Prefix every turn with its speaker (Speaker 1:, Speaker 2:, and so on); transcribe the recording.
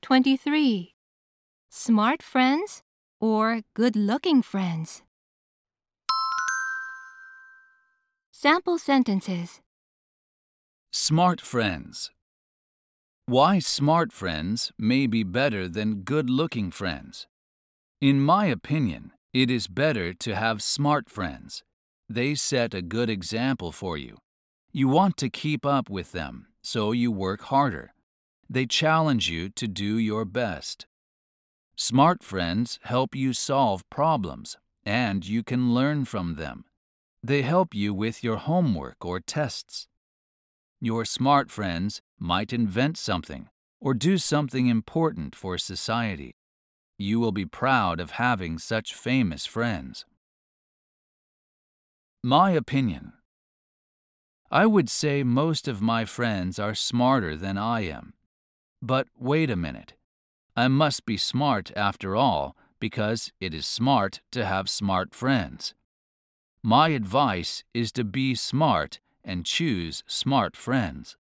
Speaker 1: 23. Smart friends or good-looking friends? Sample sentences.
Speaker 2: Smart friends. Why smart friends may be better than good-looking friends. In my opinion, it is better to have smart friends. They set a good example for you. You want to keep up with them, so you work harder. They challenge you to do your best. Smart friends help you solve problems, and you can learn from them. They help you with your homework or tests. Your smart friends might invent something or do something important for society. You will be proud of having such famous friends. My opinion. I would say most of my friends are smarter than I am. But wait a minute. I must be smart after all because it is smart to have smart friends. My advice is to be smart and choose smart friends.